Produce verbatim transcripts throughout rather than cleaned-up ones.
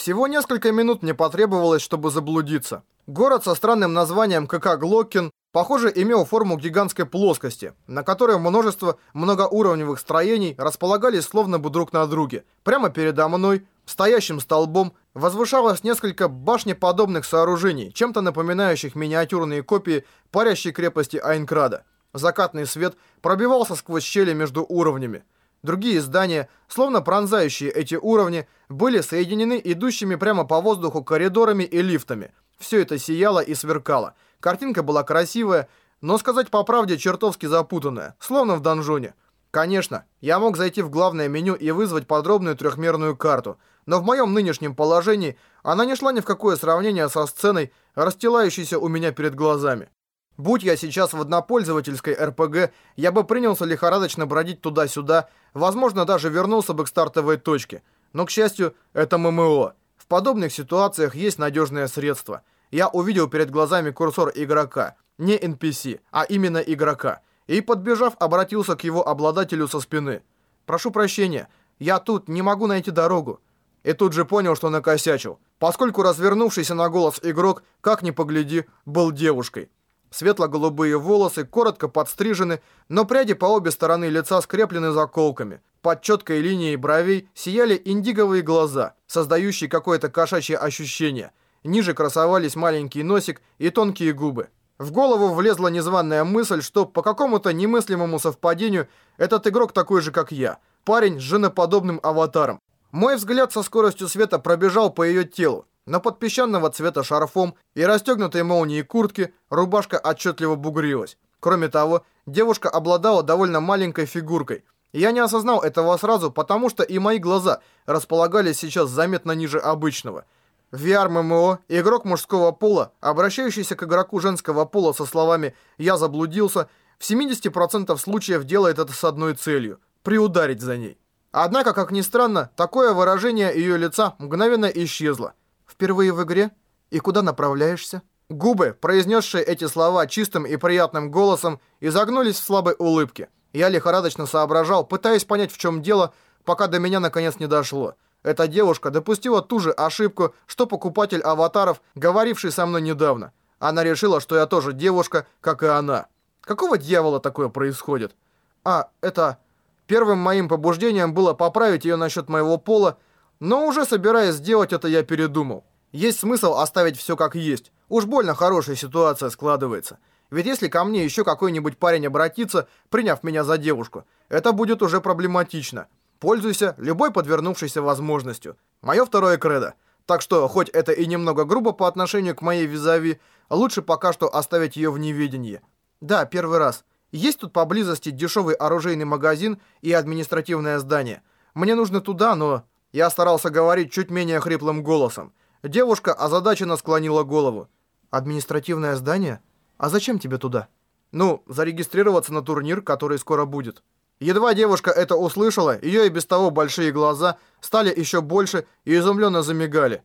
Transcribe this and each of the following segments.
Всего несколько минут мне потребовалось, чтобы заблудиться. Город со странным названием КК Глоккин, похоже, имел форму гигантской плоскости, на которой множество многоуровневых строений располагались словно бы друг на друге. Прямо передо мной, стоящим столбом, возвышалось несколько башнеподобных сооружений, чем-то напоминающих миниатюрные копии парящей крепости Айнкрада. Закатный свет пробивался сквозь щели между уровнями. Другие здания, словно пронзающие эти уровни, были соединены идущими прямо по воздуху коридорами и лифтами. Все это сияло и сверкало. Картинка была красивая, но, сказать по правде, чертовски запутанная, словно в донжоне. Конечно, я мог зайти в главное меню и вызвать подробную трехмерную карту, но в моем нынешнем положении она не шла ни в какое сравнение со сценой, расстилающейся у меня перед глазами. Будь я сейчас в однопользовательской эр пэ гэ, я бы принялся лихорадочно бродить туда-сюда, возможно, даже вернулся бы к стартовой точке. Но, к счастью, это эм эм о. В подобных ситуациях есть надежное средство. Я увидел перед глазами курсор игрока, не эн пи си, а именно игрока, и, подбежав, обратился к его обладателю со спины. «Прошу прощения, я тут не могу найти дорогу». И тут же понял, что накосячил, поскольку развернувшийся на голос игрок, как ни погляди, был девушкой. Светло-голубые волосы, коротко подстрижены, но пряди по обе стороны лица скреплены заколками. Под четкой линией бровей сияли индиговые глаза, создающие какое-то кошачье ощущение. Ниже красовались маленький носик и тонкие губы. В голову влезла незваная мысль, что по какому-то немыслимому совпадению этот игрок такой же, как я. Парень с женоподобным аватаром. Мой взгляд со скоростью света пробежал по ее телу. Но под песчаного цвета шарфом и расстегнутой молнией куртки рубашка отчетливо бугрилась. Кроме того, девушка обладала довольно маленькой фигуркой. Я не осознал этого сразу, потому что и мои глаза располагались сейчас заметно ниже обычного. В ви ар эм эм о игрок мужского пола, обращающийся к игроку женского пола со словами «я заблудился», в семьдесят процентов случаев делает это с одной целью – приударить за ней. Однако, как ни странно, такое выражение ее лица мгновенно исчезло. «Впервые в игре? И куда направляешься?» Губы, произнесшие эти слова чистым и приятным голосом, изогнулись в слабой улыбке. Я лихорадочно соображал, пытаясь понять, в чем дело, пока до меня наконец не дошло. Эта девушка допустила ту же ошибку, что покупатель аватаров, говоривший со мной недавно. Она решила, что я тоже девушка, как и она. Какого дьявола такое происходит? А, это... Первым моим побуждением было поправить ее насчет моего пола, но уже собираясь сделать это, я передумал. Есть смысл оставить все как есть. Уж больно хорошая ситуация складывается. Ведь если ко мне еще какой-нибудь парень обратится, приняв меня за девушку, это будет уже проблематично. Пользуйся любой подвернувшейся возможностью. Мое второе кредо. Так что, хоть это и немного грубо по отношению к моей визави, лучше пока что оставить ее в неведении. Да, первый раз. Есть тут поблизости дешевый оружейный магазин и административное здание. Мне нужно туда, но... Я старался говорить чуть менее хриплым голосом. Девушка озадаченно склонила голову. «Административное здание? А зачем тебе туда?» «Ну, зарегистрироваться на турнир, который скоро будет». Едва девушка это услышала, ее и без того большие глаза стали еще больше и изумленно замигали.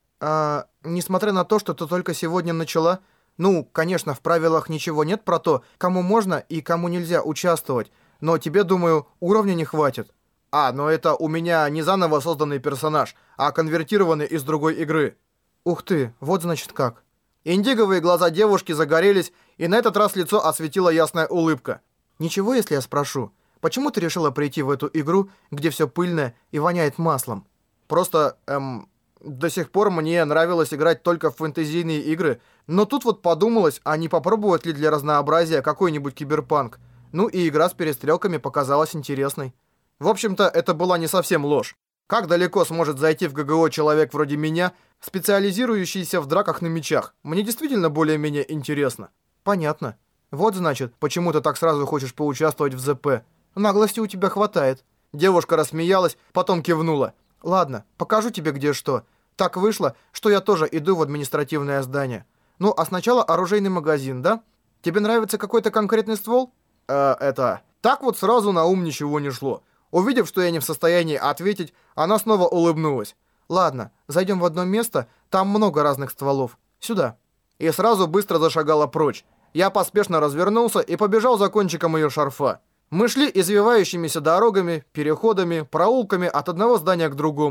«А, несмотря на то, что ты только сегодня начала, ну, конечно, в правилах ничего нет про то, кому можно и кому нельзя участвовать, но тебе, думаю, уровня не хватит». «А, но это у меня не заново созданный персонаж, а конвертированный из другой игры». «Ух ты, вот значит как». Индиговые глаза девушки загорелись, и на этот раз лицо осветила ясная улыбка. «Ничего, если я спрошу, почему ты решила прийти в эту игру, где все пыльное и воняет маслом?» «Просто, эм, до сих пор мне нравилось играть только в фэнтезийные игры, но тут вот подумалось, а не попробовать ли для разнообразия какой-нибудь киберпанк. Ну и игра с перестрелками показалась интересной». В общем-то, это была не совсем ложь. Как далеко сможет зайти в гэ гэ о человек вроде меня, специализирующийся в драках на мечах? Мне действительно более-менее интересно. Понятно. Вот значит, почему ты так сразу хочешь поучаствовать в зэ пэ. Наглости у тебя хватает. Девушка рассмеялась, потом кивнула. Ладно, покажу тебе где что. Так вышло, что я тоже иду в административное здание. Ну, а сначала оружейный магазин, да? Тебе нравится какой-то конкретный ствол? Э, это... Так вот сразу на ум ничего не шло. Увидев, что я не в состоянии ответить, она снова улыбнулась. «Ладно, зайдем в одно место, там много разных стволов. Сюда». И сразу быстро зашагала прочь. Я поспешно развернулся и побежал за кончиком ее шарфа. Мы шли извивающимися дорогами, переходами, проулками от одного здания к другому.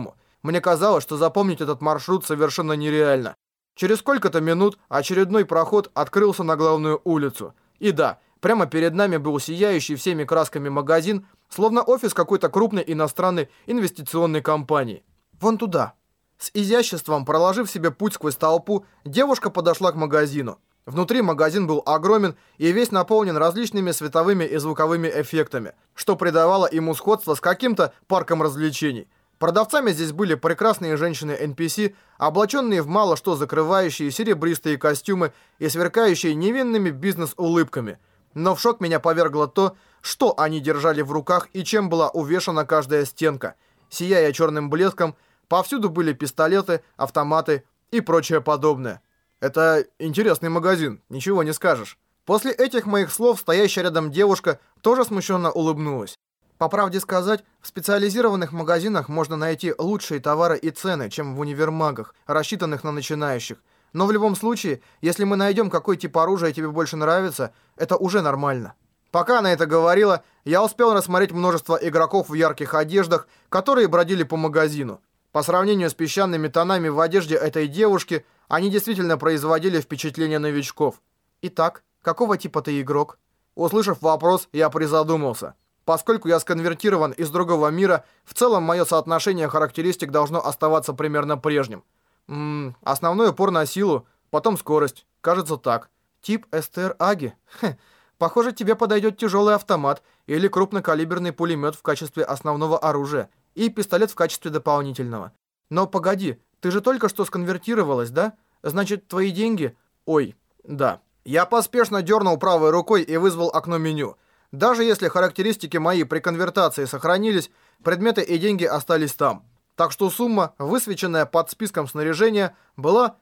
Мне казалось, что запомнить этот маршрут совершенно нереально. Через сколько-то минут очередной проход открылся на главную улицу. И да, прямо перед нами был сияющий всеми красками магазин, словно офис какой-то крупной иностранной инвестиционной компании. Вон туда. С изяществом проложив себе путь сквозь толпу, девушка подошла к магазину. Внутри магазин был огромен и весь наполнен различными световыми и звуковыми эффектами, что придавало ему сходство с каким-то парком развлечений. Продавцами здесь были прекрасные женщины-эн пи си, облаченные в мало что закрывающие серебристые костюмы и сверкающие невинными бизнес-улыбками. Но в шок меня повергло то, что они держали в руках и чем была увешана каждая стенка. Сияя черным блеском, повсюду были пистолеты, автоматы и прочее подобное. Это интересный магазин, ничего не скажешь. После этих моих слов стоящая рядом девушка тоже смущенно улыбнулась. По правде сказать, в специализированных магазинах можно найти лучшие товары и цены, чем в универмагах, рассчитанных на начинающих. Но в любом случае, если мы найдем, какой тип оружия тебе больше нравится, это уже нормально. Пока она это говорила, я успел рассмотреть множество игроков в ярких одеждах, которые бродили по магазину. По сравнению с песчаными тонами в одежде этой девушки, они действительно производили впечатление новичков. Итак, какого типа ты игрок? Услышав вопрос, я призадумался. Поскольку я сконвертирован из другого мира, в целом мое соотношение характеристик должно оставаться примерно прежним. Ммм, основной упор на силу, потом скорость. Кажется так. Тип эс тэ эр Аги. Хе, похоже, тебе подойдет тяжелый автомат или крупнокалиберный пулемет в качестве основного оружия и пистолет в качестве дополнительного. Но погоди, ты же только что сконвертировалась, да? Значит, твои деньги... Ой, да. Я поспешно дернул правой рукой и вызвал окно меню. Даже если характеристики мои при конвертации сохранились, предметы и деньги остались там. Так что сумма, высвеченная под списком снаряжения, была...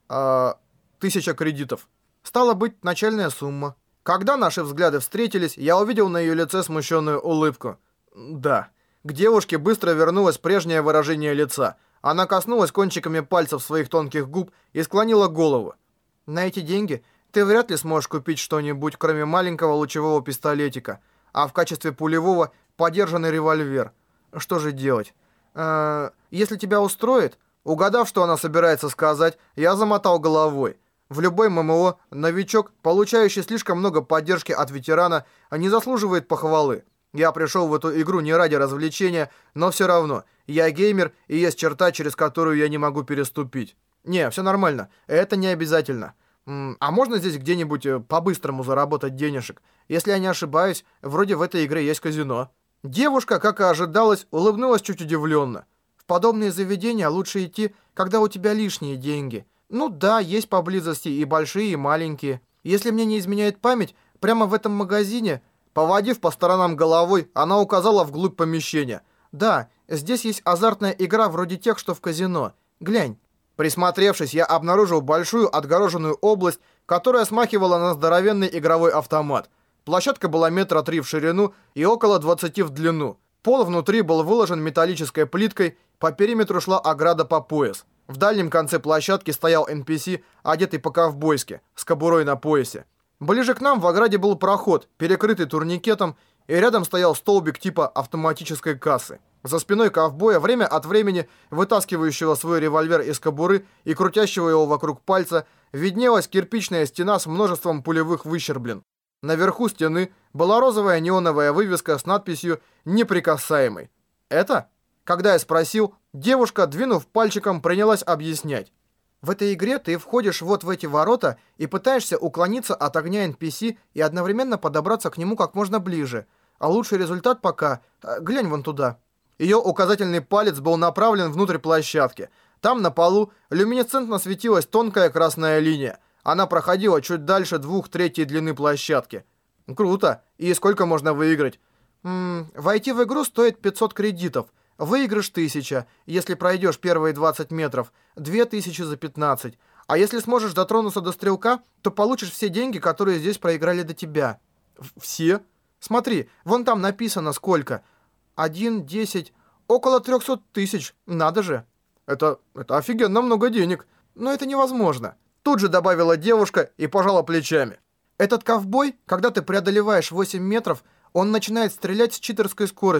Э, тысяча кредитов. Стало быть, начальная сумма. Когда наши взгляды встретились, я увидел на ее лице смущенную улыбку. Да. К девушке быстро вернулось прежнее выражение лица. Она коснулась кончиками пальцев своих тонких губ и склонила голову. На эти деньги ты вряд ли сможешь купить что-нибудь, кроме маленького лучевого пистолетика, а в качестве пулевого подержанный револьвер. Что же делать? Э-э, если тебя устроит, угадав, что она собирается сказать, я замотал головой. В любой эм эм о новичок, получающий слишком много поддержки от ветерана, не заслуживает похвалы. Я пришел в эту игру не ради развлечения, но все равно. Я геймер, и есть черта, через которую я не могу переступить. Не, все нормально. Это не обязательно. М, а можно здесь где-нибудь э, по-быстрому заработать денежек? Если я не ошибаюсь, вроде в этой игре есть казино. Девушка, как и ожидалось, улыбнулась чуть удивленно. В подобные заведения лучше идти, когда у тебя лишние деньги. Ну да, есть поблизости и большие, и маленькие. Если мне не изменяет память, прямо в этом магазине... Поводив по сторонам головой, она указала вглубь помещения. «Да, здесь есть азартная игра вроде тех, что в казино. Глянь». Присмотревшись, я обнаружил большую отгороженную область, которая смахивала на здоровенный игровой автомат. Площадка была метра три в ширину и около двадцати в длину. Пол внутри был выложен металлической плиткой, по периметру шла ограда по пояс. В дальнем конце площадки стоял эн пи си, одетый по-ковбойски, с кобурой на поясе. Ближе к нам в ограде был проход, перекрытый турникетом, и рядом стоял столбик типа автоматической кассы. За спиной ковбоя, время от времени вытаскивающего свой револьвер из кобуры и крутящего его вокруг пальца, виднелась кирпичная стена с множеством пулевых выщерблин. Наверху стены была розовая неоновая вывеска с надписью «Неприкасаемый». «Это?» Когда я спросил, девушка, двинув пальчиком, принялась объяснять. В этой игре ты входишь вот в эти ворота и пытаешься уклониться от огня эн пи си и одновременно подобраться к нему как можно ближе. А лучший результат пока... Глянь вон туда. Ее указательный палец был направлен внутрь площадки. Там на полу люминесцентно светилась тонкая красная линия. Она проходила чуть дальше двух третей длины площадки. Круто. И сколько можно выиграть? М-м, войти в игру стоит пятьсот кредитов. Выигрыш тысяча, если пройдешь первые двадцать метров, две тысячи за пятнадцать. А если сможешь дотронуться до стрелка, то получишь все деньги, которые здесь проиграли до тебя. Все? Смотри, вон там написано сколько. Один, десять, около трехсот тысяч. Надо же. Это, это офигенно много денег. Но это невозможно. Тут же добавила девушка и пожала плечами. Этот ковбой, когда ты преодолеваешь восемь метров, он начинает стрелять с читерской скоростью.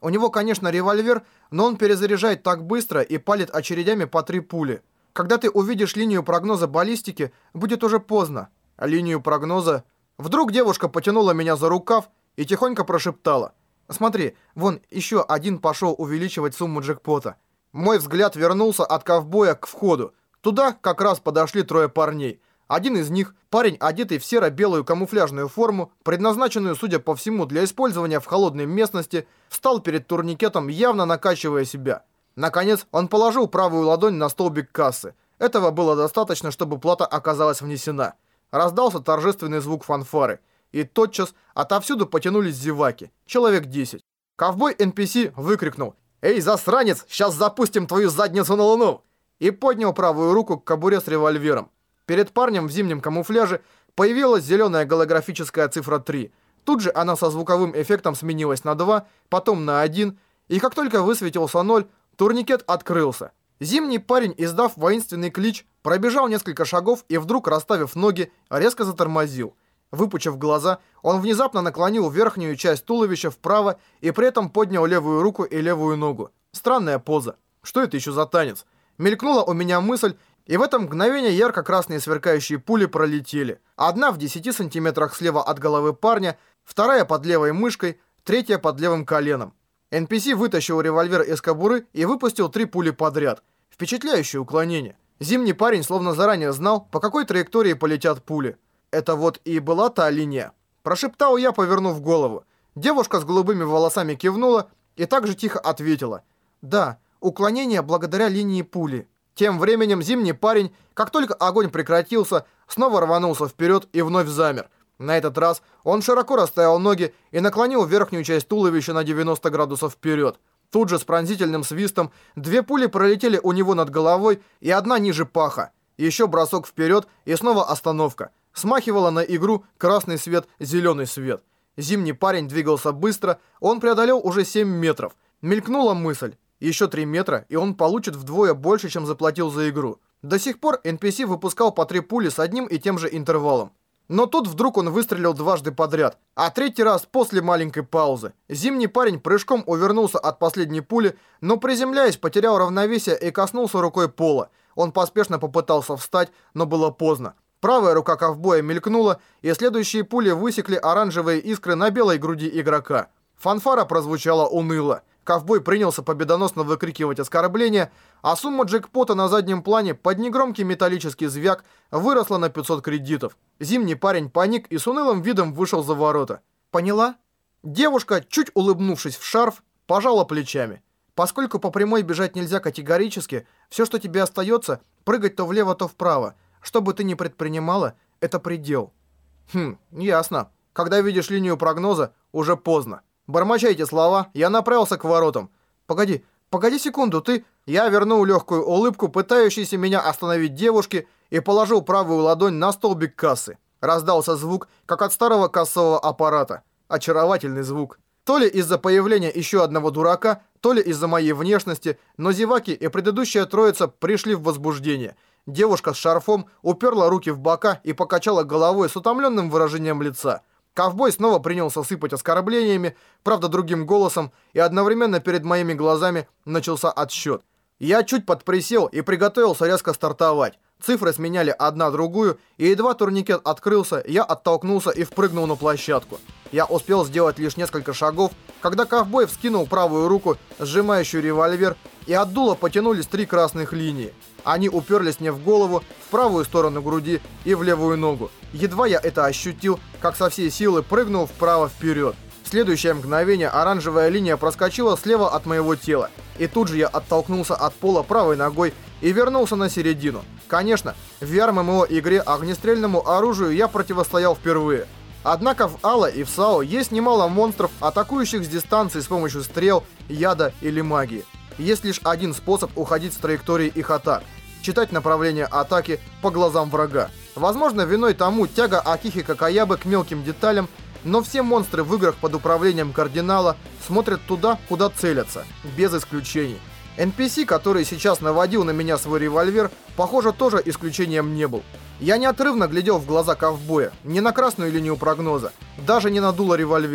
У него, конечно, револьвер, но он перезаряжает так быстро и палит очередями по три пули. Когда ты увидишь линию прогноза баллистики, будет уже поздно. А линию прогноза... Вдруг девушка потянула меня за рукав и тихонько прошептала: «Смотри, вон еще один пошел увеличивать сумму джекпота». Мой взгляд вернулся от ковбоя к входу. Туда как раз подошли трое парней. Один из них, парень, одетый в серо-белую камуфляжную форму, предназначенную, судя по всему, для использования в холодной местности, встал перед турникетом, явно накачивая себя. Наконец, он положил правую ладонь на столбик кассы. Этого было достаточно, чтобы плата оказалась внесена. Раздался торжественный звук фанфары. И тотчас отовсюду потянулись зеваки. Человек десять. Ковбой эн пи си выкрикнул: «Эй, засранец, сейчас запустим твою задницу на луну!» И поднял правую руку к кобуре с револьвером. Перед парнем в зимнем камуфляже появилась зеленая голографическая цифра три. Тут же она со звуковым эффектом сменилась на два, потом на один, и как только высветился ноль, турникет открылся. Зимний парень, издав воинственный клич, пробежал несколько шагов и вдруг, расставив ноги, резко затормозил. Выпучив глаза, он внезапно наклонил верхнюю часть туловища вправо и при этом поднял левую руку и левую ногу. Странная поза. Что это еще за танец? Мелькнула у меня мысль, и в это мгновение ярко-красные сверкающие пули пролетели. Одна в десяти сантиметрах слева от головы парня, вторая под левой мышкой, третья под левым коленом. эн пи си вытащил револьвер из кобуры и выпустил три пули подряд. Впечатляющее уклонение. Зимний парень словно заранее знал, по какой траектории полетят пули. Это вот и была та линия. Прошептал я, повернув голову. Девушка с голубыми волосами кивнула и также тихо ответила: «Да, уклонение благодаря линии пули». Тем временем зимний парень, как только огонь прекратился, снова рванулся вперед и вновь замер. На этот раз он широко расставил ноги и наклонил верхнюю часть туловища на девяносто градусов вперед. Тут же с пронзительным свистом две пули пролетели у него над головой и одна ниже паха. Еще бросок вперед и снова остановка. Смахивала на игру красный свет, зеленый свет. Зимний парень двигался быстро, он преодолел уже семь метров. Мелькнула мысль: еще три метра, и он получит вдвое больше, чем заплатил за игру. До сих пор эн пи си выпускал по три пули с одним и тем же интервалом. Но тут вдруг он выстрелил дважды подряд, а третий раз после маленькой паузы. Зимний парень прыжком увернулся от последней пули, но приземляясь, потерял равновесие и коснулся рукой пола. Он поспешно попытался встать, но было поздно. Правая рука ковбоя мелькнула, и следующие пули высекли оранжевые искры на белой груди игрока. Фанфара прозвучала уныло. Ковбой принялся победоносно выкрикивать оскорбления, а сумма джекпота на заднем плане под негромкий металлический звяк выросла на пятьсот кредитов. Зимний парень паник и с унылым видом вышел за ворота. «Поняла?» Девушка, чуть улыбнувшись в шарф, пожала плечами. «Поскольку по прямой бежать нельзя категорически, все, что тебе остается, прыгать то влево, то вправо. Что бы ты ни предпринимала, это предел». «Хм, ясно. Когда видишь линию прогноза, уже поздно». Бормоча эти слова, я направился к воротам. «Погоди, погоди секунду, ты...» Я вернул легкую улыбку, пытающейся меня остановить девушки, и положил правую ладонь на столбик кассы. Раздался звук, как от старого кассового аппарата. Очаровательный звук. То ли из-за появления еще одного дурака, то ли из-за моей внешности, но зеваки и предыдущая троица пришли в возбуждение. Девушка с шарфом уперла руки в бока и покачала головой с утомленным выражением лица. Ковбой снова принялся сыпать оскорблениями, правда другим голосом, и одновременно перед моими глазами начался отсчет. Я чуть подприсел и приготовился резко стартовать. Цифры сменяли одна другую, и едва турникет открылся, я оттолкнулся и впрыгнул на площадку. Я успел сделать лишь несколько шагов, когда ковбой вскинул правую руку, сжимающую револьвер, и от дула потянулись три красных линии. Они уперлись мне в голову, в правую сторону груди и в левую ногу. Едва я это ощутил, как со всей силы прыгнул вправо-вперед. В следующее мгновение оранжевая линия проскочила слева от моего тела. И тут же я оттолкнулся от пола правой ногой и вернулся на середину. Конечно, в ви ар эм эм о игре огнестрельному оружию я противостоял впервые. Однако в эй эл о и в сао есть немало монстров, атакующих с дистанции с помощью стрел, яда или магии. Есть лишь один способ уходить с траектории их атак – читать направление атаки по глазам врага. Возможно, виной тому тяга Акихико Каябы к мелким деталям, но все монстры в играх под управлением кардинала смотрят туда, куда целятся, без исключений. эн пи си, который сейчас наводил на меня свой револьвер, похоже, тоже исключением не был. Я неотрывно глядел в глаза ковбоя, не на красную линию прогноза, даже не на дуло револьвера.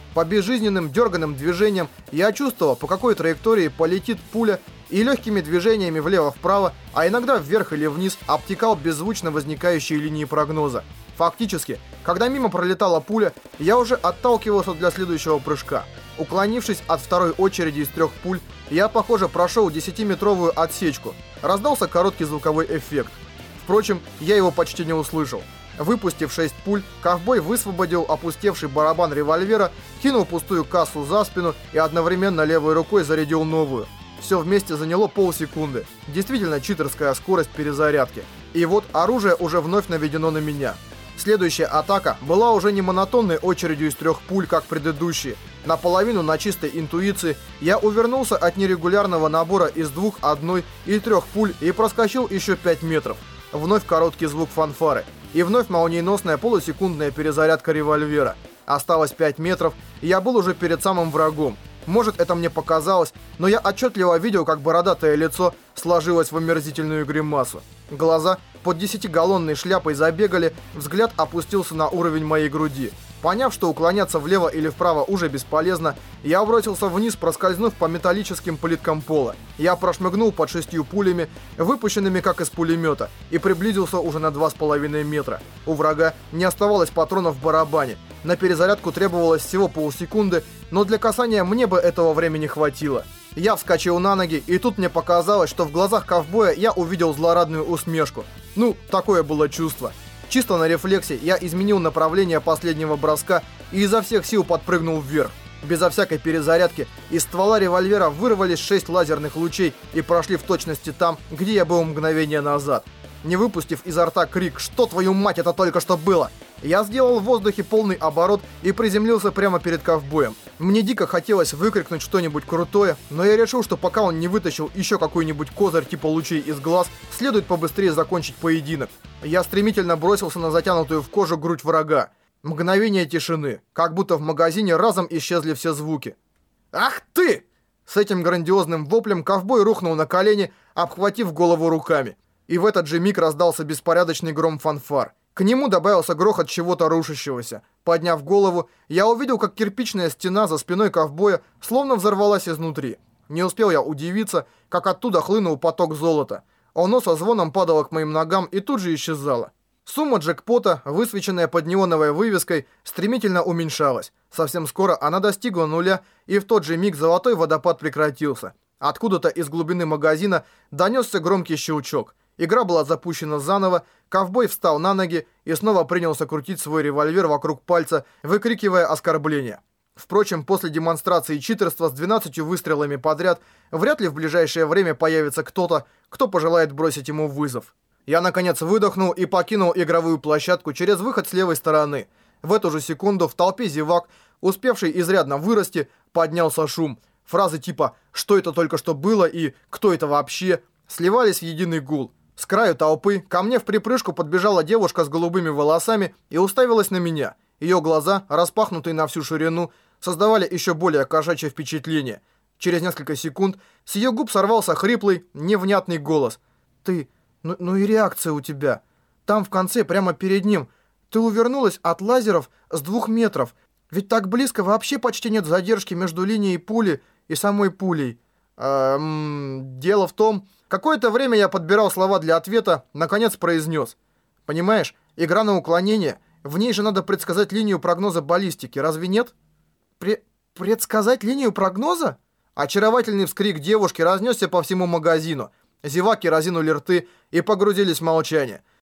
По безжизненным дерганным движениям я чувствовал, по какой траектории полетит пуля, и легкими движениями влево-вправо, а иногда вверх или вниз, обтекал беззвучно возникающие линии прогноза. Фактически, когда мимо пролетала пуля, я уже отталкивался для следующего прыжка. Уклонившись от второй очереди из трех пуль, я, похоже, прошел десятиметровую отсечку. Раздался короткий звуковой эффект. Впрочем, я его почти не услышал. Выпустив шесть пуль, ковбой высвободил опустевший барабан револьвера, кинул пустую кассу за спину и одновременно левой рукой зарядил новую. Все вместе заняло полсекунды. Действительно читерская скорость перезарядки. И вот оружие уже вновь наведено на меня. Следующая атака была уже не монотонной очередью из трех пуль, как предыдущие. Наполовину на чистой интуиции я увернулся от нерегулярного набора из двух, одной и трех пуль и проскочил еще пять метров. Вновь короткий звук фанфары. И вновь молниеносная полусекундная перезарядка револьвера. Осталось пять метров, и я был уже перед самым врагом. Может, это мне показалось, но я отчетливо видел, как бородатое лицо сложилось в омерзительную гримасу. Глаза под десятигаллонной шляпой забегали, взгляд опустился на уровень моей груди. Поняв, что уклоняться влево или вправо уже бесполезно, я бросился вниз, проскользнув по металлическим плиткам пола. Я прошмыгнул под шестью пулями, выпущенными как из пулемета, и приблизился уже на два с половиной метра. У врага не оставалось патронов в барабане. На перезарядку требовалось всего полсекунды, но для касания мне бы этого времени хватило. Я вскочил на ноги, и тут мне показалось, что в глазах ковбоя я увидел злорадную усмешку. Ну, такое было чувство. Чисто на рефлексе я изменил направление последнего броска и изо всех сил подпрыгнул вверх. Безо всякой перезарядки из ствола револьвера вырвались шесть лазерных лучей и прошли в точности там, где я был мгновение назад. Не выпустив изо рта крик «Что, твою мать, это только что было?», я сделал в воздухе полный оборот и приземлился прямо перед ковбоем. Мне дико хотелось выкрикнуть что-нибудь крутое, но я решил, что пока он не вытащил еще какой-нибудь козырь типа лучей из глаз, следует побыстрее закончить поединок. Я стремительно бросился на затянутую в кожу грудь врага. Мгновение тишины, как будто в магазине разом исчезли все звуки. «Ах ты!» С этим грандиозным воплем ковбой рухнул на колени, обхватив голову руками. И в этот же миг раздался беспорядочный гром фанфар. К нему добавился грохот чего-то рушащегося. Подняв голову, я увидел, как кирпичная стена за спиной ковбоя словно взорвалась изнутри. Не успел я удивиться, как оттуда хлынул поток золота. Оно со звоном падало к моим ногам и тут же исчезало. Сумма джекпота, высвеченная под неоновой вывеской, стремительно уменьшалась. Совсем скоро она достигла нуля, и в тот же миг золотой водопад прекратился. Откуда-то из глубины магазина донесся громкий щелчок. Игра была запущена заново, ковбой встал на ноги и снова принялся крутить свой револьвер вокруг пальца, выкрикивая оскорбления. Впрочем, после демонстрации читерства с двенадцатью выстрелами подряд, вряд ли в ближайшее время появится кто-то, кто пожелает бросить ему вызов. Я, наконец, выдохнул и покинул игровую площадку через выход с левой стороны. В эту же секунду в толпе зевак, успевший изрядно вырасти, поднялся шум. Фразы типа «Что это только что было?» и «Кто это вообще?» сливались в единый гул. С краю толпы ко мне в припрыжку подбежала девушка с голубыми волосами и уставилась на меня. Ее глаза, распахнутые на всю ширину, создавали еще более кошачье впечатление. Через несколько секунд с ее губ сорвался хриплый, невнятный голос. «Ты... Ну, ну и реакция у тебя. Там в конце, прямо перед ним. Ты увернулась от лазеров с двух метров. Ведь так близко вообще почти нет задержки между линией пули и самой пулей». Эм, дело в том... Какое-то время я подбирал слова для ответа, наконец произнес. Понимаешь, игра на уклонение, в ней же надо предсказать линию прогноза баллистики, разве нет? Пре- предсказать линию прогноза? Очаровательный вскрик девушки разнесся по всему магазину. Зеваки разинули рты и погрузились в молчание.